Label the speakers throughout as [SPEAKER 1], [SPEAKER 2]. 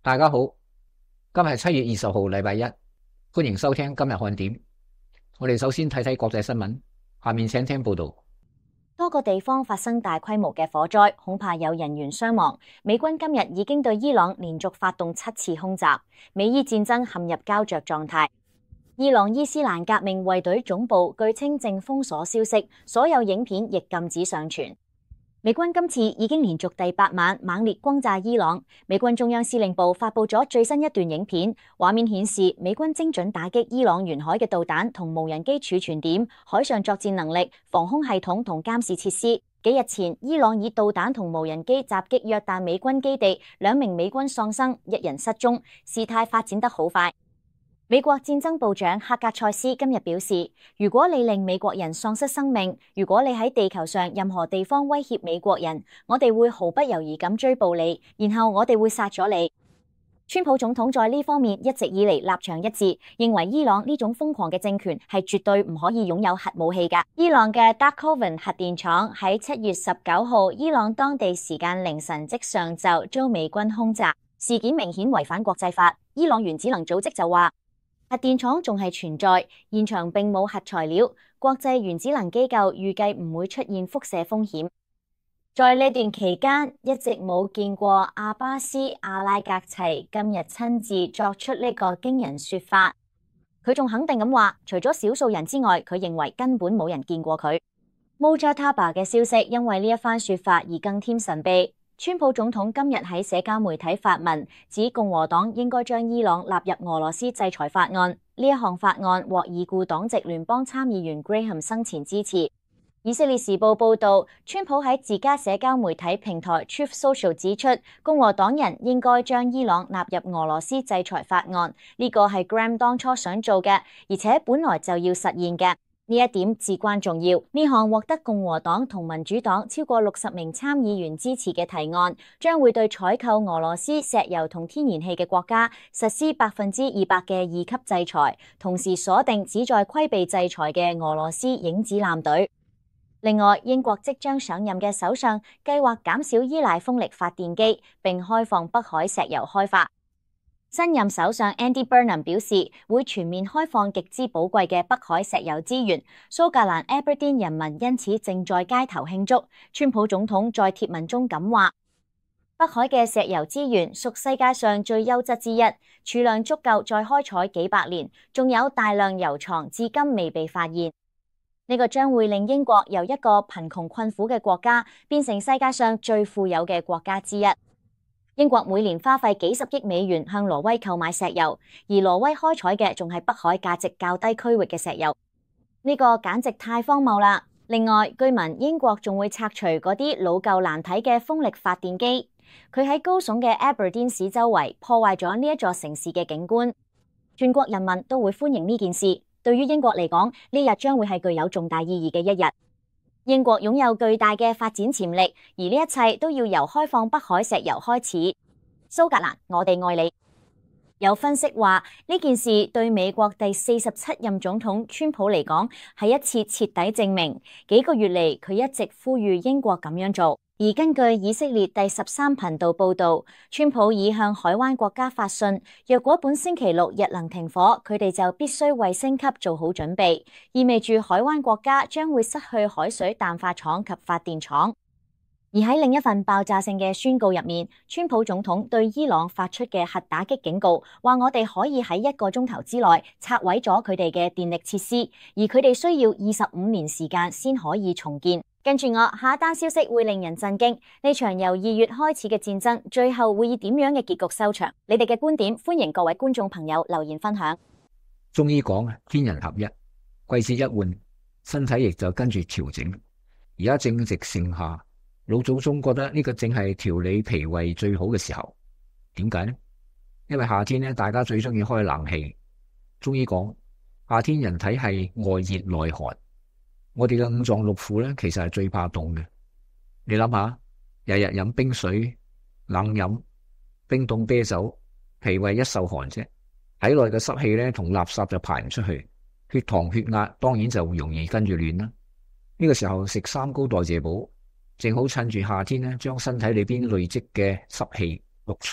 [SPEAKER 1] 大家好，今日係7月20號，禮拜一，歡迎收聽今日看點。我哋首先睇睇國際新聞，下面請聽報道。
[SPEAKER 2] 多個地方發生大規模嘅火災，恐怕有人員傷亡。美軍今日已經對伊朗連續發動7次空襲，美伊戰爭陷入膠着狀態。伊朗伊斯蘭革命衛隊總部據稱正封鎖消息，所有影片亦禁止上傳。美軍今次已經連續第8晚猛烈轟炸伊朗。美軍中央司令部發佈咗最新一段影片，畫面顯示美軍精準打擊伊朗沿海嘅導彈同無人機儲存點、海上作戰能力、防空系統同監視設施。幾日前，伊朗以導彈同無人機襲擊約旦美軍基地，2名美軍喪生，1人失蹤，事態發展得好快。美國戰爭部長克格塞斯今日表示，如果你令美國人喪失生命，如果你喺地球上任何地方威脅美國人，我哋會毫不猶豫咁追捕你，然後我哋會殺咗你。川普總統在呢方面一直以嚟立場一致，認為伊朗呢種瘋狂嘅政權係絕對唔可以擁有核武器㗎。伊朗嘅 Dakhovan 核電廠喺7月19號伊朗當地時間凌晨即上晝遭美軍空襲，事件明顯違反國際法。伊朗原子能組織就話，核電廠仲係存在，現場並冇核材料。國際原子能機構預計唔會出現輻射風險。在呢段期間，一直冇見過阿巴斯·阿拉格齊今日親自作出呢個驚人說法。佢仲肯定咁話，除咗少數人之外，佢認為根本冇人見過佢。Mojtaba 嘅消息因為呢一番說法而更添神秘。川普總統今日喺社交媒體發文，指共和黨應該將伊朗納入俄羅斯制裁法案。呢一項法案獲已故黨籍聯邦參議員 Graham 生前支持。以色列時報報道，川普喺自家社交媒體平台 Truth Social 指出，共和黨人應該將伊朗納入俄羅斯制裁法案。呢個係 Graham 當初想做嘅，而且本來就要實現嘅。呢一點至關重要。呢項獲得共和黨同民主黨超過60名參議員支持嘅提案，將會對採購俄羅斯石油同天然氣嘅國家實施200%嘅2級制裁，同時鎖定旨在規避制裁嘅俄羅斯影子艦隊。另外，英國即將上任嘅首相計劃減少依賴風力發電機，並開放北海石油開發。新任首相 Andy Burnham 表示，會全面開放極之寶貴嘅北海石油資源。蘇格蘭 Aberdeen 人民因此正在街頭慶祝。川普總統在貼文中咁話：北海嘅石油資源屬世界上最優質之一，儲量足夠再開採幾百年，仲有大量油藏至今未被發現。呢個將會令英國由一個貧窮困苦嘅國家變成世界上最富有嘅國家之一。英國每年花費幾十億美元向挪威購買石油，而挪威開採嘅仲係北海價值較低區域嘅石油。呢個簡直太荒謬啦！另外，據聞英國仲會拆除嗰啲老舊難睇嘅風力發電機，佢喺高聳嘅 Aberdeen 市周圍破壞咗呢一座城市嘅景觀。全國人民都會歡迎呢件事。對於英國嚟講，呢日將會係具有重大意義嘅一日。英國擁有巨大嘅發展潛力，而呢一切都要由開放北海石油開始。蘇格蘭，我哋愛你。有分析話，呢件事對美國第47任總統川普嚟講係一次徹底證明。幾個月嚟，佢一直呼籲英國咁樣做。而根據以色列第13頻道報導，川普已向海灣國家發信，若果本星期六日能停火，佢哋就必須為升級做好準備，意味住海灣國家將會失去海水淡化廠及發電廠。而喺另一份爆炸性嘅宣告入面，川普總統對伊朗發出嘅核打擊警告，話我哋可以喺1個鐘頭之內拆毀咗佢哋嘅電力設施，而佢哋需要25年時間先可以重建。跟住我下一單消息會令人震驚，呢場由2月開始嘅戰爭，最後會以點樣嘅結局收場？你哋嘅觀點，歡迎各位觀眾朋友留言分享。
[SPEAKER 1] 中醫講天人合一，季節一換，身體亦就跟住調整。而家正值盛夏，老祖宗覺得呢個正係調理脾胃最好嘅時候。點解呢？因為夏天呢，大家最中意開冷氣。中醫講夏天人體係外熱內寒。我哋嘅五臟六腑咧，其實係最怕凍嘅。你諗下，日日飲冰水、冷飲、冰凍啤酒，脾胃一受寒啫，體內嘅濕氣咧同垃圾就排唔出去，血糖血壓當然就容易跟住亂啦。呢個時候食三高代謝補，正好趁住夏天咧，將身體裏邊累積嘅濕氣、毒素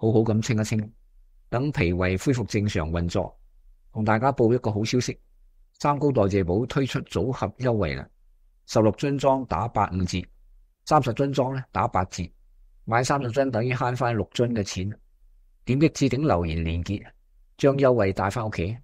[SPEAKER 1] 好好咁清一清，等脾胃恢復正常運作。同大家報一個好消息，三高代謝寶推出組合優惠啦，16樽裝打85折，30樽裝咧打8折，買30樽等於慳翻6樽嘅錢。點擊置頂留言連結，將優惠帶翻屋企。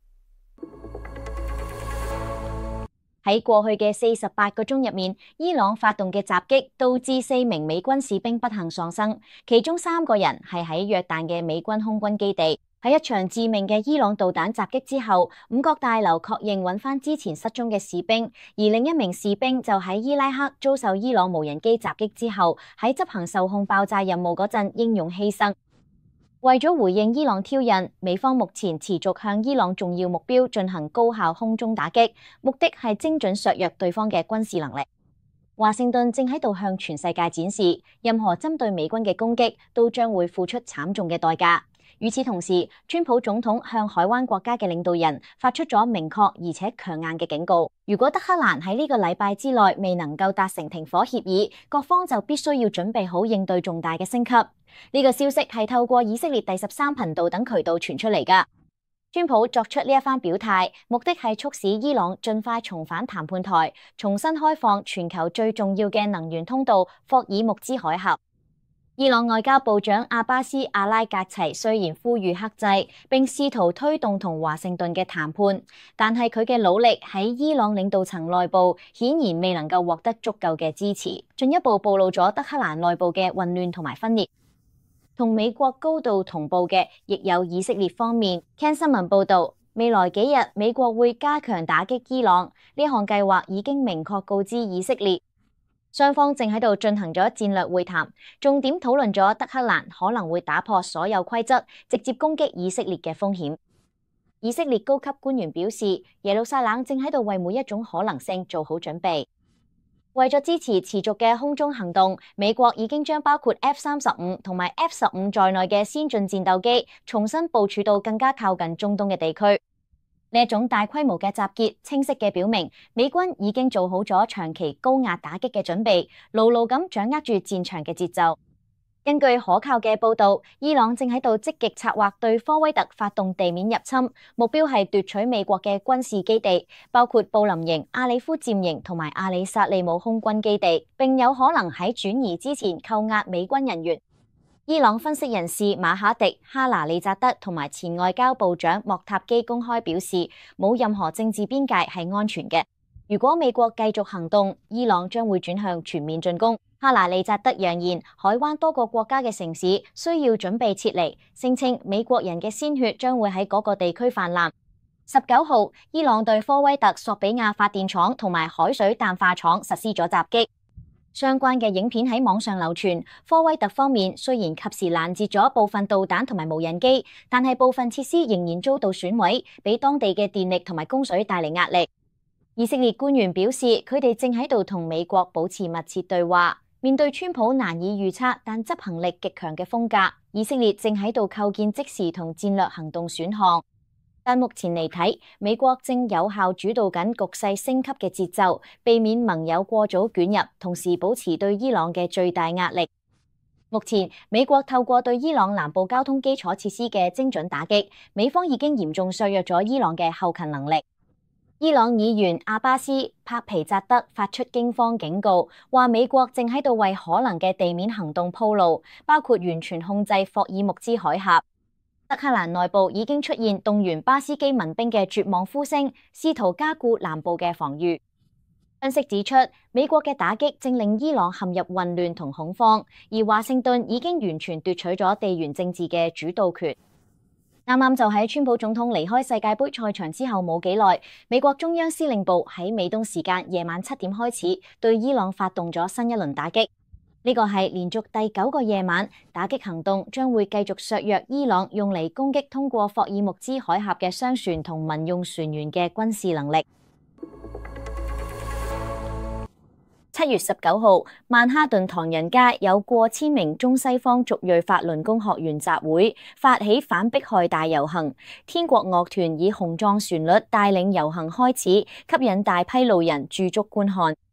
[SPEAKER 2] 喺過去嘅48個鐘入面，伊朗發動嘅襲擊導致4名美軍士兵不幸喪生，其中3個人係喺約旦嘅美軍空軍基地。喺一場致命嘅伊朗導彈襲擊之後，五角大樓確認揾翻之前失蹤嘅士兵，而另一名士兵就喺伊拉克遭受伊朗無人機襲擊之後，喺執行受控爆炸任務嗰陣英勇犧牲。為咗回應伊朗挑釁，美方目前持續向伊朗重要目標進行高效空中打擊，目的係精準削弱對方嘅軍事能力。華盛頓正喺度向全世界展示，任何針對美軍嘅攻擊都將會付出慘重嘅代價。與此同時，川普總統向海灣國家嘅領導人發出咗明確而且強硬嘅警告，如果德黑蘭喺呢個禮拜之內未能夠達成停火協議，各方就必須要準備好應對重大嘅升級。呢個消息係透過以色列第13頻道等渠道傳出嚟㗎。川普作出呢一番表態，目的係促使伊朗盡快重返談判台，重新開放全球最重要嘅能源通道霍爾木茲海峽。伊朗外交部長阿巴斯·阿拉格齊雖然呼籲克制，並試圖推動同華盛頓嘅談判，但係佢嘅努力喺伊朗領導層內部顯然未能夠獲得足夠嘅支持，進一步暴露咗德黑蘭內部嘅混亂同埋分裂。同美國高度同步嘅，亦有以色列方面。CAN 新聞報道，未來幾日美國會加強打擊伊朗，呢項計劃已經明確告知以色列。雙方正喺度進行咗戰略會談，重點討論咗德黑蘭可能會打破所有規則，直接攻擊以色列嘅風險。以色列高級官員表示，耶路撒冷正喺度為每一種可能性做好準備。為咗支持持續嘅空中行動，美國已經將包括 F-35同埋 F-15在內嘅先進戰鬥機重新部署到更加靠近中東嘅地區。呢一種大規模嘅集結，清晰嘅表明美軍已經做好咗長期高壓打擊嘅準備，牢牢咁掌握住戰場嘅節奏。根據可靠嘅報道，伊朗正喺度積極策劃對科威特發動地面入侵，目標係奪取美國嘅軍事基地，包括布林營、阿里夫戰營同埋阿里薩利姆空軍基地，並有可能喺轉移之前扣押美軍人員。伊朗分析人士馬哈迪·哈拿利扎德同埋前外交部長莫塔基公開表示，冇任何政治邊界係安全嘅。如果美國繼續行動，伊朗將會轉向全面進攻。哈拿利扎德揚言，海灣多個國家嘅城市需要準備撤離，聲稱美國人嘅鮮血將會喺嗰個地區泛濫。19號，伊朗對科威特索比亞發電廠同埋海水淡化廠實施咗襲擊。相關嘅影片喺網上流傳。科威特方面雖然及時攔截咗部分導彈同埋無人機，但係部分設施仍然遭到損毀，俾當地嘅電力同埋供水帶嚟壓力。以色列官員表示，佢哋正喺度同美國保持密切對話。面對川普難以預測但執行力極強嘅風格，以色列正喺度構建即時同戰略行動選項。但目前嚟睇，美國正有效主導緊局勢升級嘅節奏，避免盟友過早捲入，同時保持對伊朗嘅最大壓力。目前，美國透過對伊朗南部交通基礎設施嘅精準打擊，美方已經嚴重削弱咗伊朗嘅後勤能力。伊朗議員阿巴斯·帕皮扎德發出驚慌警告，話美國正喺度為可能嘅地面行動鋪路，包括完全控制霍爾木茲海峽。德黑蘭內部已經出現動員巴斯基民兵嘅絕望呼聲，試圖加固南部嘅防禦。分析指出，美國嘅打擊正令伊朗陷入混亂同恐慌，而華盛頓已經完全奪取咗地緣政治嘅主導權。啱啱就喺川普總統離開世界盃賽場之後冇幾耐，美國中央司令部喺美東時間夜晚7點開始對伊朗發動咗新一輪打擊。呢個係連續第9個夜晚，打擊行動將會繼續削弱伊朗用嚟攻擊通過霍爾木茲海峽嘅商船同民用船員嘅軍事能力。7月19號，曼哈頓唐人街有過千名中西方族裔法輪功學員集會，發起反迫害大遊行。天國樂團以雄壯旋律帶領遊行開始，吸引大批路人駐足觀看。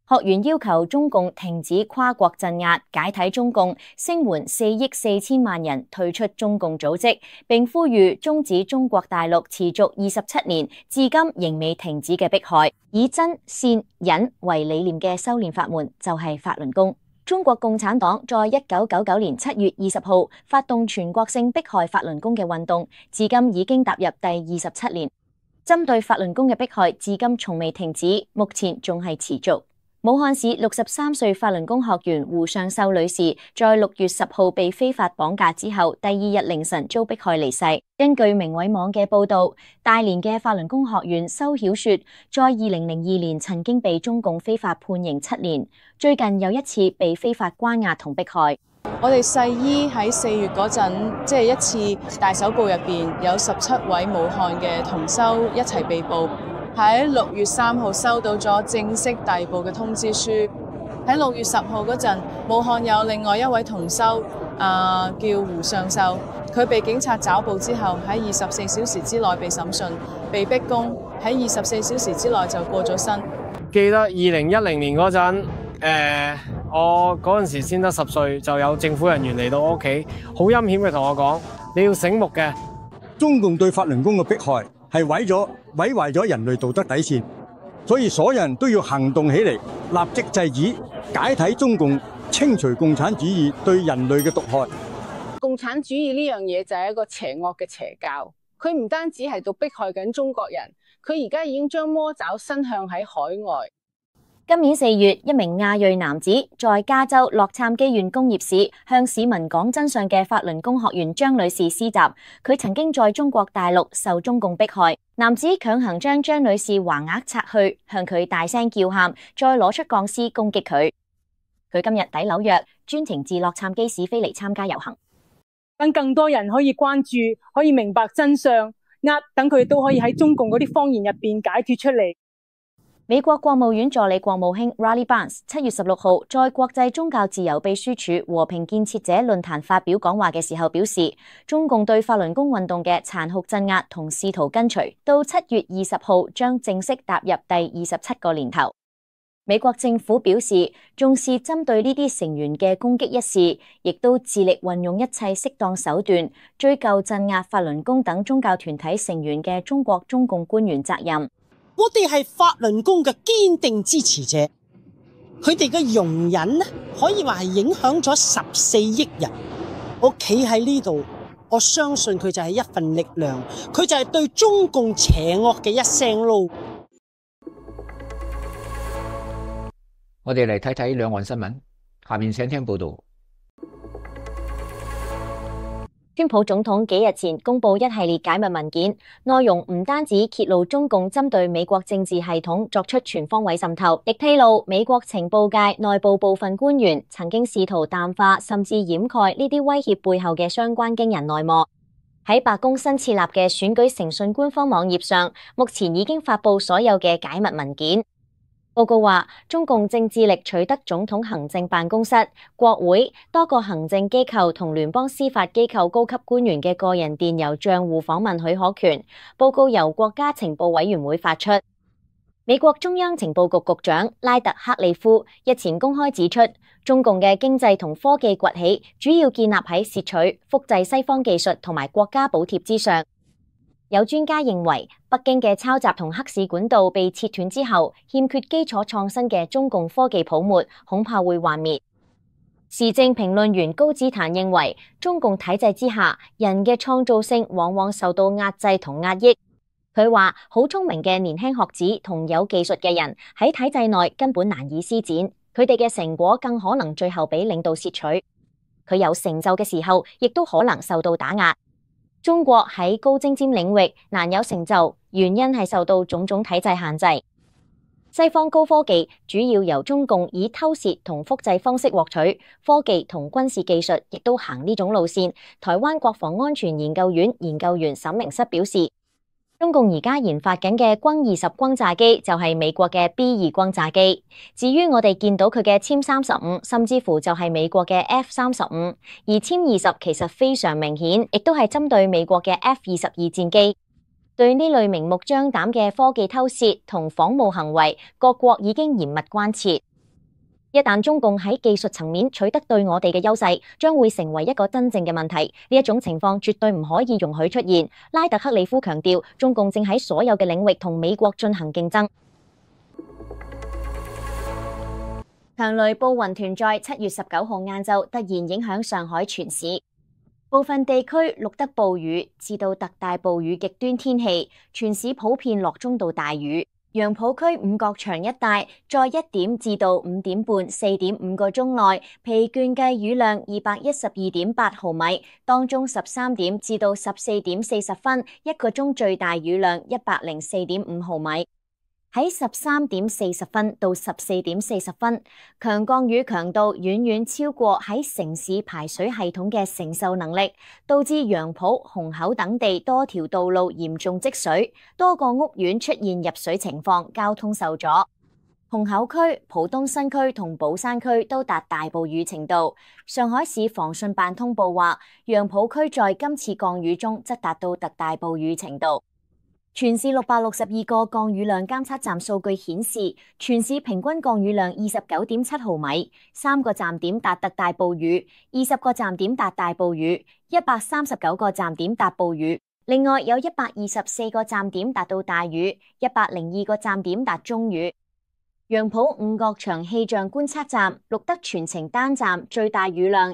[SPEAKER 2] 學員要求中共停止跨國鎮壓，解體中共，聲援4億4千萬人退出中共組織，並呼籲終止中國大陸持續27年至今仍未停止嘅迫害。以真、善、忍為理念嘅修煉法門就係法輪功。中國共產黨在1999年7月20號發動全國性迫害法輪功嘅運動，至今已經踏入第27年。針對法輪功嘅迫害，至今從未停止，目前仲係持續。武漢市63歲法輪功學員胡尚秀女士在6月10號被非法綁架之後，第2日凌晨遭迫害離世。根據明偉網嘅報道，大連嘅法輪功學員修曉雪在2002年曾經被中共非法判刑7年，最近又一次被非法關押同迫害。
[SPEAKER 3] 我哋細姨喺4月嗰陣，即係一次大搜捕入邊，有17位武漢嘅同修一齊被捕。喺6月3號收到咗正式逮捕嘅通知書。喺6月10號嗰陣，武漢有另外一位同修，叫胡尚秀，佢被警察抓捕之後，喺24小時之內被審訊，被逼供，喺24小時之內就過咗身。
[SPEAKER 4] 記得2010年嗰陣，我嗰陣時先得10歲，就有政府人員嚟到我屋企，好陰險嘅同我講：你要醒目嘅。
[SPEAKER 5] 中共對法輪功嘅迫害係毀壞咗人類道德底線，所以所有人都要行動起嚟，立即制止、解體中共，清除共產主義對人類嘅毒害。
[SPEAKER 6] 共產主義呢樣嘢就係一個邪惡嘅邪教，佢唔單止係度迫害緊中國人，佢而家已經將魔爪伸向喺海外。
[SPEAKER 2] 今年4月，一名亞裔男子在加州洛杉磯縣工業市向市民講真相嘅法輪功學員張女士施襲，佢曾經在中國大陸受中共迫害。男子強行將張女士橫額拆去，向佢大聲叫喊，再攞出鋼絲攻擊佢。佢今日抵紐約，專程自洛杉磯市飛嚟參加遊行，
[SPEAKER 7] 等更多人可以關注，可以明白真相，等佢都可以喺中共嗰啲謊言入邊解脫出嚟。
[SPEAKER 2] 美國國務院助理國務卿 Riley Barnes 7月16號在國際宗教自由秘書處和平建設者論壇發表講話嘅時候表示，中共對法輪功運動嘅殘酷鎮壓同試圖根除，到7月20號將正式踏入第27個年頭。美國政府表示重視針對呢啲成員嘅攻擊一事，亦都致力運用一切適當手段追究鎮壓法輪功等宗教團體成員嘅中國中共官員責任。
[SPEAKER 8] 我哋係法輪功嘅堅定支持者，佢哋嘅容忍呢，可以話係影響咗14億人。我企喺呢度，我相信佢就係一份力量，佢就係對中共邪惡嘅一聲撈。
[SPEAKER 1] 我哋嚟睇睇兩岸新聞，下面請聽報道。
[SPEAKER 2] 川普總統幾日前公布一系列解密文件，內容唔單止揭露中共針對美國政治系統作出全方位滲透，亦披露美國情報界內部部分官員曾經試圖淡化甚至掩蓋呢啲威脅背後嘅相關驚人內幕。喺白宮新設立嘅選舉誠信官方網頁上，目前已經發布所有嘅解密文件。報告話，中共正致力取得總統行政辦公室、國會、多個行政機構同聯邦司法機構高級官員嘅個人電郵賬戶訪問許可權。報告由國家情報委員會發出。美國中央情報局局長拉特克利夫日前公開指出，中共嘅經濟同科技崛起主要建立喺竊取、複製西方技術同埋國家補貼之上。有專家認為，北京嘅抄襲同黑市管道被切斷之後，欠缺基礎創新嘅中共科技泡沫恐怕會幻滅。時政評論員高子壇認為，中共體制之下，人嘅創造性往往受到壓制同壓抑。佢話，好聰明嘅年輕學子同有技術嘅人喺體制內根本難以施展，佢哋嘅成果更可能最後俾領導竊取。佢有成就嘅時候，亦都可能受到打壓。中國喺高精尖領域難有成就，原因係受到種種體制限制。西方高科技主要由中共以偷竊同複製方式獲取，科技同軍事技術亦都行呢種路線。台灣國防安全研究院研究員沈明室表示，中共而家研發緊嘅轟20轟炸機就係美國嘅 B2轟炸機。至於我哋見到佢嘅殲35，甚至乎就係美國嘅 F35，而殲20其實非常明顯，亦都係針對美國嘅 F22戰機。對呢類明目張膽嘅科技偷竊同仿冒行為，各國已經嚴密關切。 一旦中共喺技術層面取得對我哋嘅優勢，將會成為一個真正嘅問題。呢一種情況絕對唔可以容許出現。拉特克里夫強調，中共正喺所有嘅領域同美國進行競爭。強雷暴雲團在7月19號晏晝突然影響上海全市，部分地區錄得暴雨至到特大暴雨極端天氣，全市普遍落中到大雨。楊浦區五角場一帶，在1點至到5點半4.5個鐘內，疲倦計雨量212.8毫米，當中13點至到14點40分一個鐘最大雨量104.5毫米。喺13點40分到14點40分，強降雨強度遠遠超過喺城市排水系統嘅承受能力，導致楊浦、虹口等地多條道路嚴重積水，多個屋苑出現入水情況，交通受阻。虹口區、浦東新區同寶山區都達大暴雨程度。上海市防汛辦通報話，楊浦區在今次降雨中則達到特大暴雨程度。全市662個降雨量監測站數據顯示，全市平均降雨量29.7毫米，3個站點達特大暴雨，20個站點達大暴雨，139個站點達暴雨。另外有124個站點達到大雨，102個站點達中雨。楊浦五角場氣象觀測站錄得全程單站最大雨量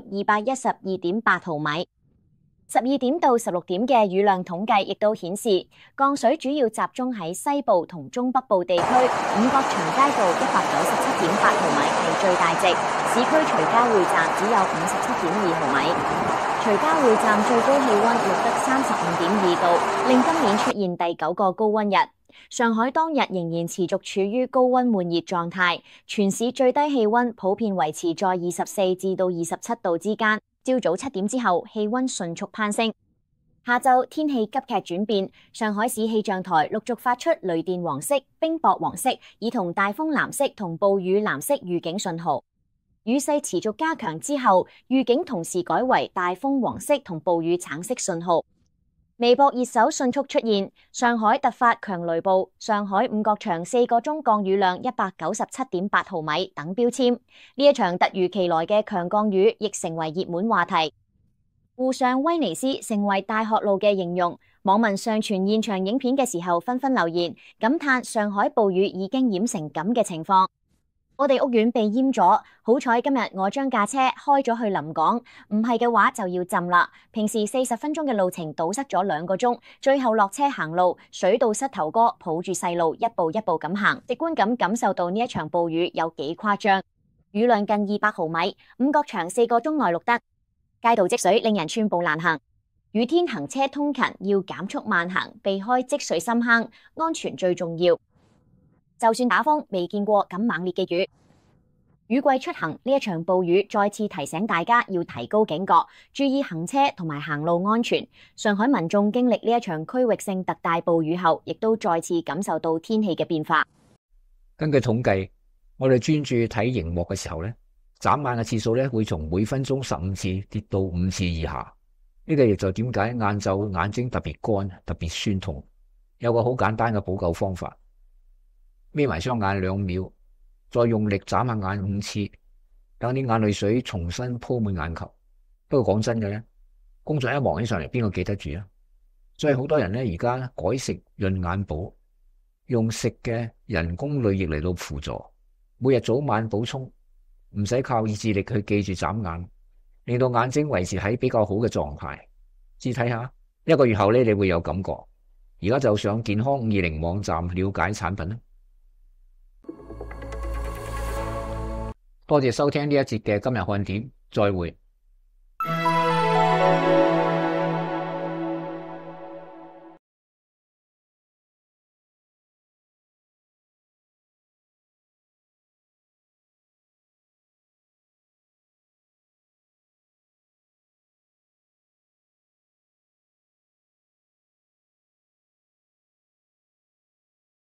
[SPEAKER 2] 212.8毫米。12點到16點嘅雨量統計亦都顯示，降水主要集中喺西部同中北部地區，五角場街道197.8毫米係最大值，市區徐家匯站只有57.2毫米。徐家匯站最高氣溫錄得35.2度，令今年出現第9個高溫日。上海當日仍然持續處於高溫悶熱狀態，全市最低氣溫普遍維持在24至到27度之間。朝早7點之後，氣溫迅速攀升。下晝天氣急劇轉變，上海市氣象台陸續發出雷電黃色、冰雹黃色，以同大風藍色同暴雨藍色預警信號。雨勢持續加強之後，預警同時改為大風黃色同暴雨橙色信號。微博熱搜迅速出現，上海突發強雷暴，上海五角場4個鐘降雨量197.8毫米等標籤。呢一場突如其來嘅強降雨亦成為熱門話題。湖上威尼斯成為大學路嘅形容，網民上傳現場影片嘅時候紛紛留言，感嘆上海暴雨已經淹成咁嘅情況。我哋屋苑被淹咗，好彩今日我將架車開咗去臨港，唔係嘅話就要浸啦。平時40分鐘嘅路程堵塞咗2個鐘，最後落車行路，水到膝頭哥，抱住細路一步一步咁行，直觀咁感受到呢一場暴雨有幾誇張。雨量近200毫米，五角場4個鐘內錄得，街道積水令人寸步難行。雨天行車通勤要減速慢行，避開積水深坑，安全最重要。就算打風，未見過咁猛烈嘅雨。雨季出行呢一場暴雨再次提醒大家要提高警覺，注意行車同埋行路安全。上海民眾經歷呢一場區域性特大暴雨後，亦都再次感受到天氣嘅變化。
[SPEAKER 1] 根據統計，我哋專注睇熒幕嘅時候咧，眨眼嘅次數咧會從每分鐘15次跌到5次以下。呢個亦就點解晏晝眼睛特別乾、特別酸痛。有個好簡單嘅補救方法。眯埋雙眼2秒，再用力眨下眼5次，等啲眼淚水重新鋪滿眼球。不過講真嘅咧，工作一忙起上嚟，邊個記得住啊？所以好多人咧而家改食潤眼寶，用食嘅人工淚液嚟到輔助，每日早晚補充，唔使靠意志力去記住眨眼，令到眼睛維持喺比較好嘅狀態。試睇下，1個月後咧，你會有感覺。而家就上健康520網站了解產品啦。多謝收聽呢一節嘅今日看點，再會。